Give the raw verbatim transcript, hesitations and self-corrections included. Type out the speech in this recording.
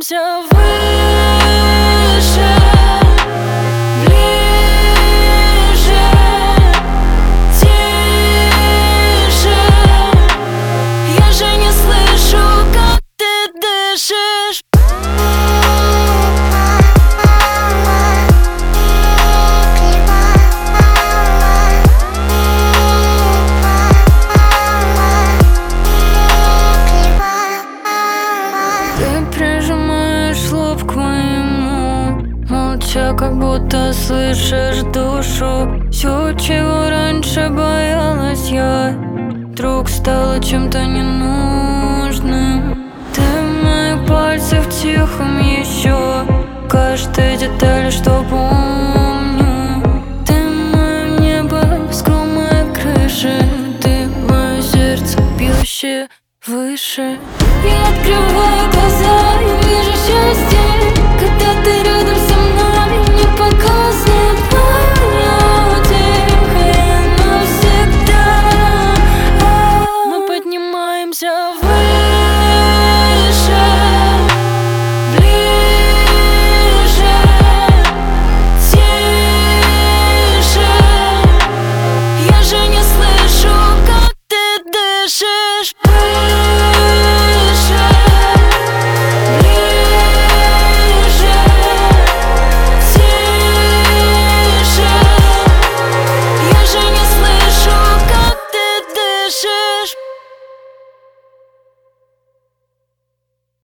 поднимемся выше, ближе, тише. Я же не слышу, как ты дышишь. Прижимаешь лоб к моему, молча, как будто слышишь душу. Все, чего раньше боялась я, вдруг стало чем-то ненужным. Ты в моих пальцах тихом еще, каждая деталь, что помню. Ты мое небо, скрыл моей крыши. Ты мое сердце, бьющее выше. Я открываю